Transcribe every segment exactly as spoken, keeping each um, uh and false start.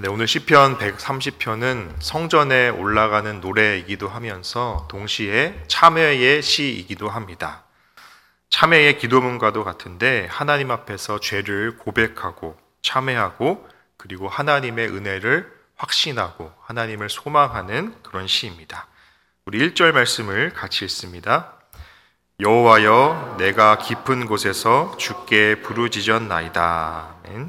네, 오늘 시편 백삼십 편은 성전에 올라가는 노래이기도 하면서 동시에 참회의 시이기도 합니다. 참회의 기도문과도 같은데 하나님 앞에서 죄를 고백하고 참회하고 그리고 하나님의 은혜를 확신하고 하나님을 소망하는 그런 시입니다. 우리 일 절 말씀을 같이 읽습니다. 여호와여, 내가 깊은 곳에서 주께 부르짖었나이다. 아멘.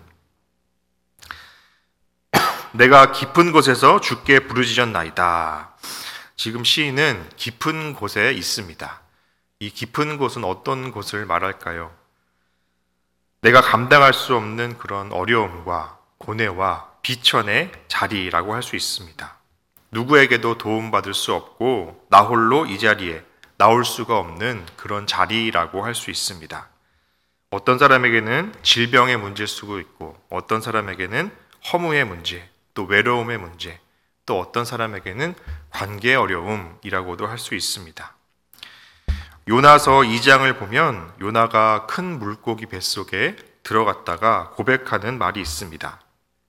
내가 깊은 곳에서 주께 부르짖었나이다. 지금 시인은 깊은 곳에 있습니다. 이 깊은 곳은 어떤 곳을 말할까요? 내가 감당할 수 없는 그런 어려움과 고뇌와 비천의 자리라고 할 수 있습니다. 누구에게도 도움받을 수 없고 나 홀로 이 자리에 나올 수가 없는 그런 자리라고 할 수 있습니다. 어떤 사람에게는 질병의 문제일 수도 있고 어떤 사람에게는 허무의 문제, 또 외로움의 문제, 또 어떤 사람에게는 관계 어려움이라고도 할 수 있습니다. 요나서 이 장을 보면 요나가 큰 물고기 뱃속에 들어갔다가 고백하는 말이 있습니다.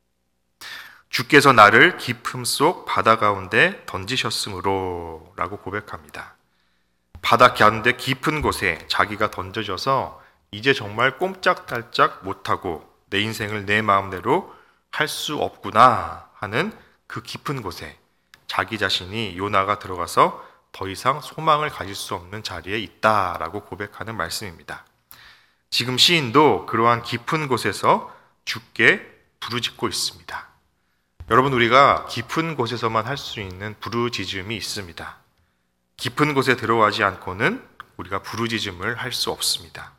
주께서 나를 깊음 속 바다 가운데 던지셨으므로 라고 고백합니다. 바다 가운데 깊은 곳에 자기가 던져져서 이제 정말 꼼짝달짝 못하고 내 인생을 내 마음대로 할 수 없구나 하는 그 깊은 곳에 자기 자신이 요나가 들어가서 더 이상 소망을 가질 수 없는 자리에 있다라고 고백하는 말씀입니다. 지금 시인도 그러한 깊은 곳에서 주께 부르짖고 있습니다. 여러분, 우리가 깊은 곳에서만 할 수 있는 부르짖음이 있습니다. 깊은 곳에 들어가지 않고는 우리가 부르짖음을 할 수 없습니다.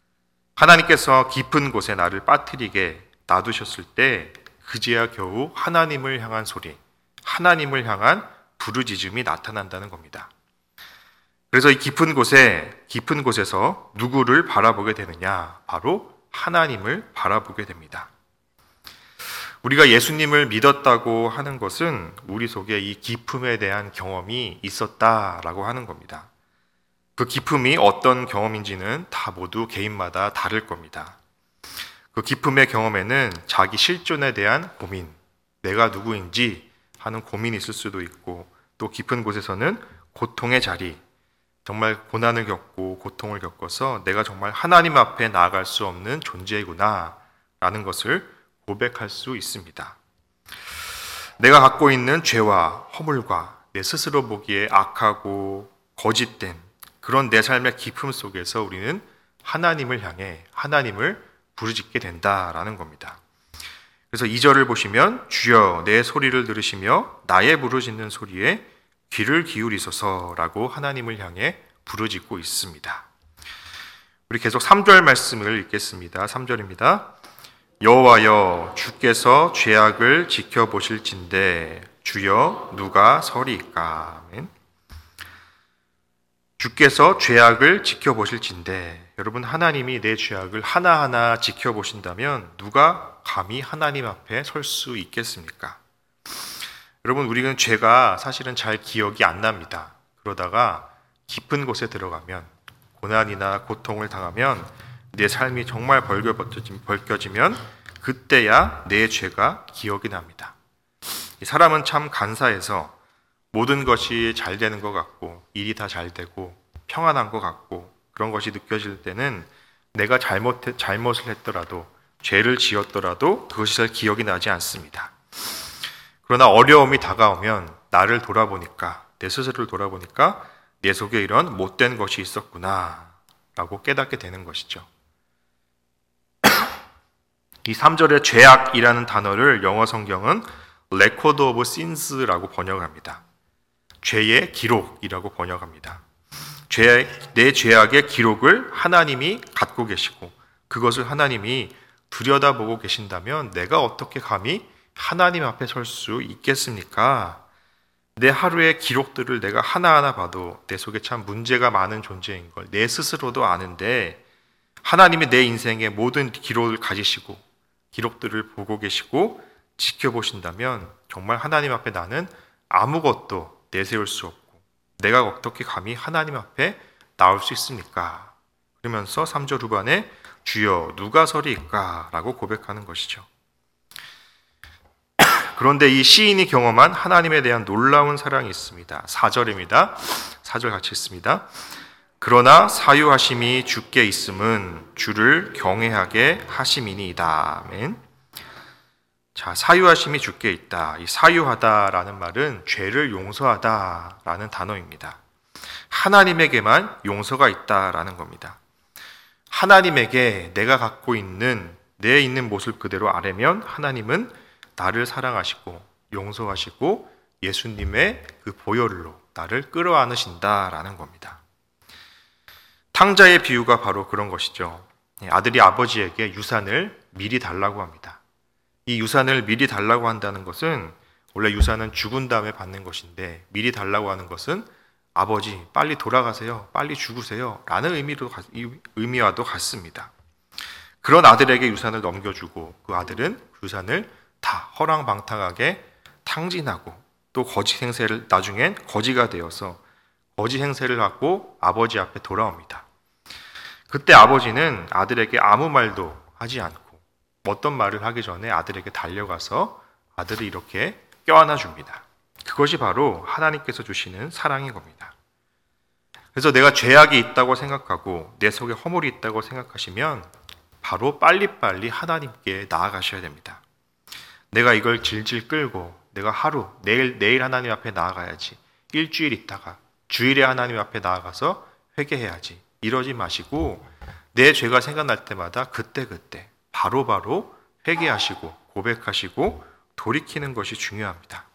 하나님께서 깊은 곳에 나를 빠뜨리게 놔두셨을 때 그제야 겨우 하나님을 향한 소리, 하나님을 향한 부르짖음이 나타난다는 겁니다. 그래서 이 깊은 곳에, 깊은 곳에서 누구를 바라보게 되느냐? 바로 하나님을 바라보게 됩니다. 우리가 예수님을 믿었다고 하는 것은 우리 속에 이 깊음에 대한 경험이 있었다라고 하는 겁니다. 그 깊음이 어떤 경험인지는 다 모두 개인마다 다를 겁니다. 그 깊음의 경험에는 자기 실존에 대한 고민, 내가 누구인지 하는 고민이 있을 수도 있고, 또 깊은 곳에서는 고통의 자리, 정말 고난을 겪고 고통을 겪어서 내가 정말 하나님 앞에 나아갈 수 없는 존재구나 라는 것을 고백할 수 있습니다. 내가 갖고 있는 죄와 허물과 내 스스로 보기에 악하고 거짓된 그런 내 삶의 깊음 속에서 우리는 하나님을 향해 하나님을 부르짖게 된다라는 겁니다. 그래서 이 절을 보시면 주여 내 소리를 들으시며 나의 부르짖는 소리에 귀를 기울이소서라고 하나님을 향해 부르짖고 있습니다. 우리 계속 삼 절 말씀을 읽겠습니다. 삼 절입니다. 여호와여, 주께서 죄악을 지켜보실진대 주여 누가 서리이까. 아멘. 주께서 죄악을 지켜보실진대. 여러분, 하나님이 내 죄악을 하나하나 지켜보신다면 누가 감히 하나님 앞에 설 수 있겠습니까? 여러분, 우리는 죄가 사실은 잘 기억이 안 납니다. 그러다가 깊은 곳에 들어가면, 고난이나 고통을 당하면, 내 삶이 정말 벌겨지면 그때야 내 죄가 기억이 납니다. 이 사람은 참 간사해서 모든 것이 잘 되는 것 같고 일이 다 잘 되고 평안한 것 같고 그런 것이 느껴질 때는 내가 잘못, 잘못을 했더라도 죄를 지었더라도 그것이 잘 기억이 나지 않습니다. 그러나 어려움이 다가오면 나를 돌아보니까, 내 스스로를 돌아보니까 내 속에 이런 못된 것이 있었구나 라고 깨닫게 되는 것이죠. 이 삼 절의 죄악이라는 단어를 영어 성경은 record of sins라고 번역합니다. 죄의 기록이라고 번역합니다. 죄, 내 죄악의 기록을 하나님이 갖고 계시고 그것을 하나님이 들여다보고 계신다면 내가 어떻게 감히 하나님 앞에 설 수 있겠습니까? 내 하루의 기록들을 내가 하나하나 봐도 내 속에 참 문제가 많은 존재인 걸 내 스스로도 아는데 하나님이 내 인생의 모든 기록을 가지시고 기록들을 보고 계시고 지켜보신다면 정말 하나님 앞에 나는 아무것도 내세울 수 없고 내가 어떻게 감히 하나님 앞에 나올 수 있습니까? 그러면서 삼 절 후반에 주여 누가 서리이까? 라고 고백하는 것이죠. 그런데 이 시인이 경험한 하나님에 대한 놀라운 사랑이 있습니다. 사 절입니다. 사 절 같이 읽습니다. 그러나 사유하심이 주께 있음은 주를 경외하게 하심이니이다. 아멘. 자, 사유하심이 주께 있다. 이 사유하다라는 말은 죄를 용서하다라는 단어입니다. 하나님에게만 용서가 있다라는 겁니다. 하나님에게 내가 갖고 있는 내 있는 모습 그대로 아뢰면 하나님은 나를 사랑하시고 용서하시고 예수님의 그 보혈로 나를 끌어안으신다라는 겁니다. 탕자의 비유가 바로 그런 것이죠. 아들이 아버지에게 유산을 미리 달라고 합니다. 이 유산을 미리 달라고 한다는 것은 원래 유산은 죽은 다음에 받는 것인데 미리 달라고 하는 것은 아버지 빨리 돌아가세요, 빨리 죽으세요 라는 의미로, 의미와도 같습니다. 그런 아들에게 유산을 넘겨주고 그 아들은 유산을 다 허랑방탕하게 탕진하고 또 거짓 행세를 나중엔 거지가 되어서 거짓 행세를 하고 아버지 앞에 돌아옵니다. 그때 아버지는 아들에게 아무 말도 하지 않고 어떤 말을 하기 전에 아들에게 달려가서 아들을 이렇게 껴안아 줍니다. 그것이 바로 하나님께서 주시는 사랑인 겁니다. 그래서 내가 죄악이 있다고 생각하고 내 속에 허물이 있다고 생각하시면 바로 빨리빨리 하나님께 나아가셔야 됩니다. 내가 이걸 질질 끌고 내가 하루, 내일, 내일 하나님 앞에 나아가야지. 일주일 있다가 주일에 하나님 앞에 나아가서 회개해야지. 이러지 마시고 내 죄가 생각날 때마다 그때그때 바로바로 회개하시고 고백하시고 돌이키는 것이 중요합니다.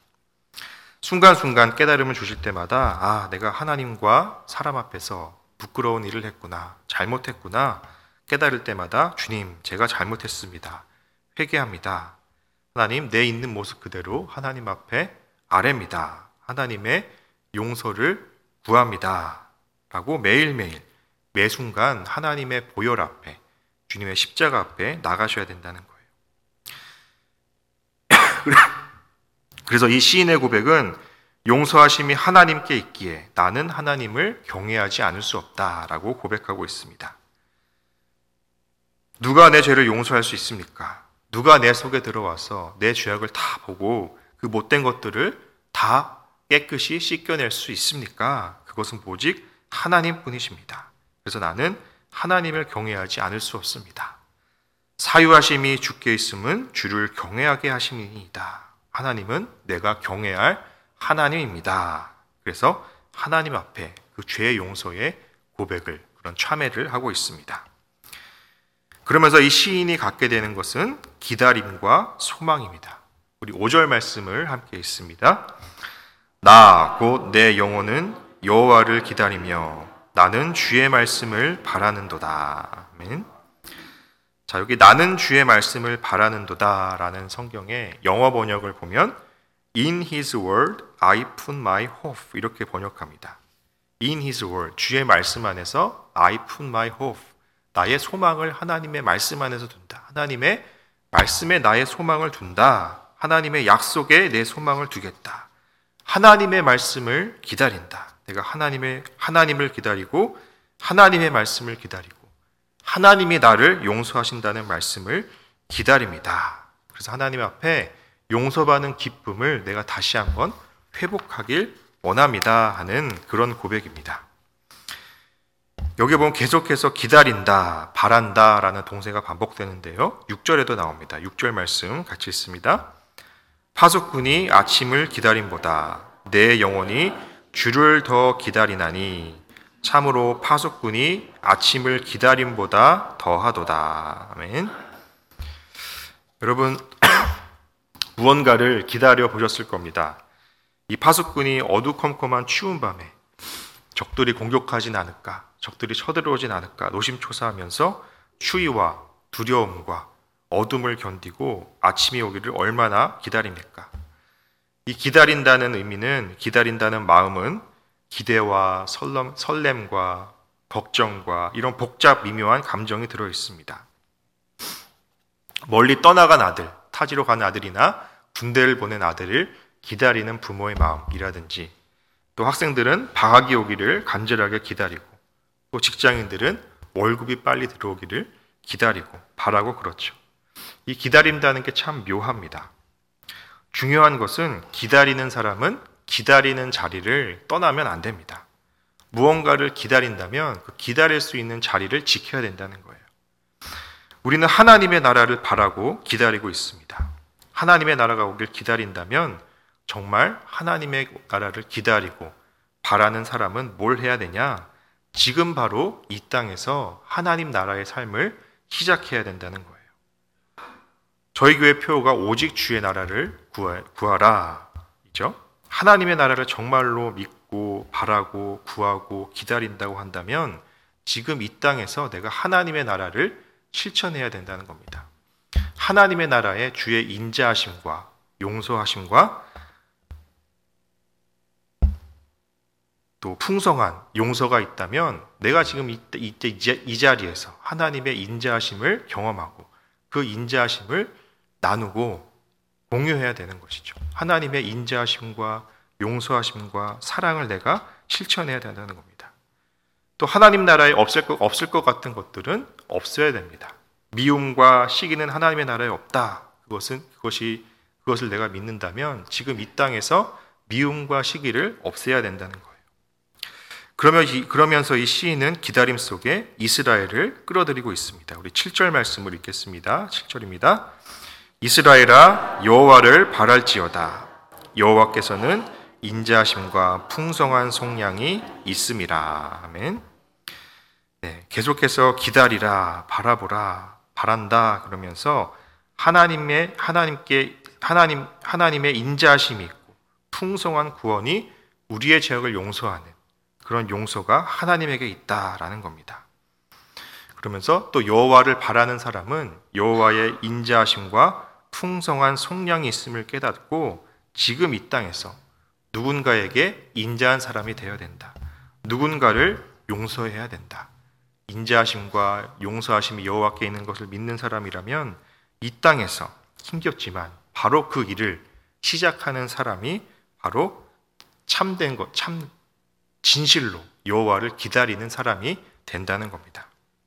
순간순간 깨달음을 주실 때마다 아, 내가 하나님과 사람 앞에서 부끄러운 일을 했구나, 잘못했구나 깨달을 때마다 주님, 제가 잘못했습니다. 회개합니다. 하나님, 내 있는 모습 그대로 하나님 앞에 아뢰입니다. 하나님의 용서를 구합니다. 라고 매일매일 매 순간 하나님의 보혈 앞에 주님의 십자가 앞에 나가셔야 된다는 거예요. 그래서 이 시인의 고백은 용서하심이 하나님께 있기에 나는 하나님을 경외하지 않을 수 없다라고 고백하고 있습니다. 누가 내 죄를 용서할 수 있습니까? 누가 내 속에 들어와서 내 죄악을 다 보고 그 못된 것들을 다 깨끗이 씻겨낼 수 있습니까? 그것은 오직 하나님뿐이십니다. 그래서 나는 하나님을 경외하지 않을 수 없습니다. 사유하심이 주께 있음은 주를 경외하게 하심이니이다. 하나님은 내가 경외할 하나님입니다. 그래서 하나님 앞에 그 죄의 용서의 고백을, 그런 참회를 하고 있습니다. 그러면서 이 시인이 갖게 되는 것은 기다림과 소망입니다. 우리 오 절 말씀을 함께 읽습니다. 나 곧 내 영혼은 여호와를 기다리며 나는 주의 말씀을 바라는도다. 아멘. 자, 여기 나는 주의 말씀을 바라는도다 라는 성경의 영어 번역을 보면 In His Word I put my hope 이렇게 번역합니다. In His Word, 주의 말씀 안에서 I put my hope, 나의 소망을 하나님의 말씀 안에서 둔다. 하나님의 말씀에 나의 소망을 둔다. 하나님의 약속에 내 소망을 두겠다. 하나님의 말씀을 기다린다. 내가 하나님의, 하나님을 기다리고 하나님의 말씀을 기다리고 하나님이 나를 용서하신다는 말씀을 기다립니다. 그래서 하나님 앞에 용서받는 기쁨을 내가 다시 한번 회복하길 원합니다 하는 그런 고백입니다. 여기 보면 계속해서 기다린다, 바란다 라는 동사가 반복되는데요. 육 절에도 나옵니다. 육 절 말씀 같이 읽습니다. 파수꾼이 아침을 기다림보다 내 영혼이 주를 더 기다리나니 참으로 파수꾼이 아침을 기다림보다 더하도다. 아멘. 여러분 무언가를 기다려 보셨을 겁니다. 이 파수꾼이 어두컴컴한 추운 밤에 적들이 공격하진 않을까, 적들이 쳐들어오진 않을까 노심초사하면서 추위와 두려움과 어둠을 견디고 아침이 오기를 얼마나 기다립니까? 이 기다린다는 의미는, 기다린다는 마음은 기대와 설렘, 설렘과 걱정과 이런 복잡 미묘한 감정이 들어 있습니다. 멀리 떠나간 아들, 타지로 간 아들이나 군대를 보낸 아들을 기다리는 부모의 마음이라든지, 또 학생들은 방학이 오기를 간절하게 기다리고, 또 직장인들은 월급이 빨리 들어오기를 기다리고 바라고 그렇죠. 이 기다린다는 게 참 묘합니다. 중요한 것은 기다리는 사람은 기다리는 자리를 떠나면 안 됩니다. 무언가를 기다린다면 그 기다릴 수 있는 자리를 지켜야 된다는 거예요. 우리는 하나님의 나라를 바라고 기다리고 있습니다. 하나님의 나라가 오길 기다린다면 정말 하나님의 나라를 기다리고 바라는 사람은 뭘 해야 되냐? 지금 바로 이 땅에서 하나님 나라의 삶을 시작해야 된다는 거예요. 저희 교회 표어가 오직 주의 나라를 구하라 이죠. 하나님의 나라를 정말로 믿고 바라고 구하고 기다린다고 한다면 지금 이 땅에서 내가 하나님의 나라를 실천해야 된다는 겁니다. 하나님의 나라에 주의 인자하심과 용서하심과 또 풍성한 용서가 있다면 내가 지금 이, 이, 이 자리에서 하나님의 인자하심을 경험하고 그 인자하심을 나누고 공유해야 되는 것이죠. 하나님의 인자하심과 용서하심과 사랑을 내가 실천해야 된다는 겁니다. 또 하나님 나라에 없을 것, 없을 것 같은 것들은 없어야 됩니다. 미움과 시기는 하나님의 나라에 없다. 그것은 그것이 그것을 내가 믿는다면 지금 이 땅에서 미움과 시기를 없애야 된다는 거예요. 그러면 이, 그러면서 이 시인은 기다림 속에 이스라엘을 끌어들이고 있습니다. 우리 칠 절 말씀을 읽겠습니다. 칠 절입니다. 이스라엘아 여호와를 바랄지어다. 여호와께서는 인자하심과 풍성한 속량이 있음이라. 아멘. 네, 계속해서 기다리라, 바라보라, 바란다 그러면서 하나님의 하나님께 하나님 하나님의 인자하심이 있고 풍성한 구원이 우리의 죄악을 용서하는 그런 용서가 하나님에게 있다라는 겁니다. 그러면서 또 여호와를 바라는 사람은 여호와의 인자하심과 풍성한 속량이 있음을 깨닫고 지금 이 땅에서 누군가에게 인자한 사람이 되어야 된다. 누군가를 용서해야 된다. 인자하심과 용서하심이 여호와께 있는 것을 믿는 사람이라면 이 땅에서 힘겹지만 바로 그 일을 시작하는 사람이 바로 참된 것, 참 진실로 여호와를 기다리는 사람이 된다는 겁니다.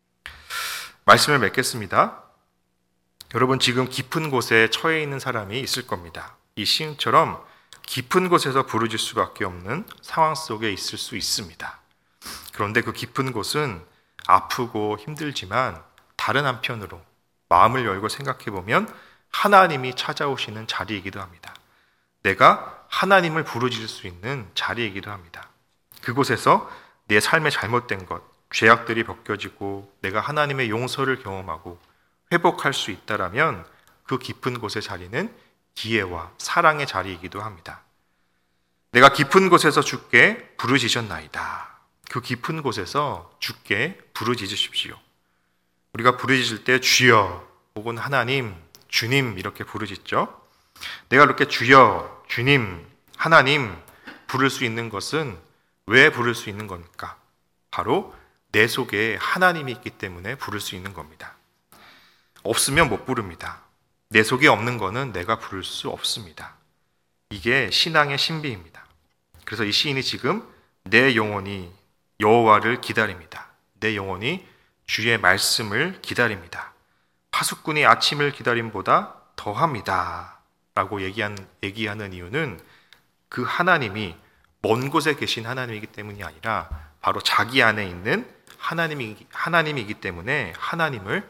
말씀을 맺겠습니다. 여러분 지금 깊은 곳에 처해 있는 사람이 있을 겁니다. 이 시인처럼 깊은 곳에서 부르짖을 수밖에 없는 상황 속에 있을 수 있습니다. 그런데 그 깊은 곳은 아프고 힘들지만 다른 한편으로 마음을 열고 생각해 보면 하나님이 찾아오시는 자리이기도 합니다. 내가 하나님을 부르짖을 수 있는 자리이기도 합니다. 그곳에서 내 삶의 잘못된 것, 죄악들이 벗겨지고 내가 하나님의 용서를 경험하고 회복할 수 있다라면 그 깊은 곳의 자리는 기회와 사랑의 자리이기도 합니다. 내가 깊은 곳에서 주께 부르짖었나이다. 그 깊은 곳에서 주께 부르짖으십시오. 우리가 부르짖을 때 주여 혹은 하나님, 주님 이렇게 부르짖죠. 내가 그렇게 주여, 주님, 하나님 부를 수 있는 것은 왜 부를 수 있는 겁니까? 바로 내 속에 하나님이 있기 때문에 부를 수 있는 겁니다. 없으면 못 부릅니다. 내 속에 없는 거는 내가 부를 수 없습니다. 이게 신앙의 신비입니다. 그래서 이 시인이 지금 내 영혼이 여호와를 기다립니다. 내 영혼이 주의 말씀을 기다립니다. 파수꾼이 아침을 기다림보다 더합니다. 라고 얘기한, 얘기하는 이유는 그 하나님이 먼 곳에 계신 하나님이기 때문이 아니라 바로 자기 안에 있는 하나님이, 하나님이기 때문에 하나님을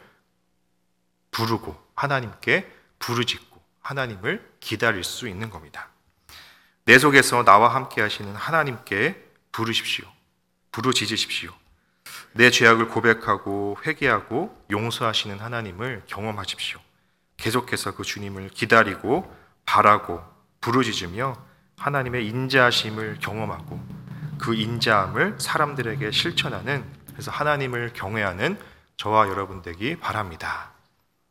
부르고 하나님께 부르짖고 하나님을 기다릴 수 있는 겁니다. 내 속에서 나와 함께 하시는 하나님께 부르십시오. 부르짖으십시오. 내 죄악을 고백하고 회개하고 용서하시는 하나님을 경험하십시오. 계속해서 그 주님을 기다리고 바라고 부르짖으며 하나님의 인자하심을 경험하고 그 인자함을 사람들에게 실천하는, 그래서 하나님을 경외하는 저와 여러분 되기 바랍니다.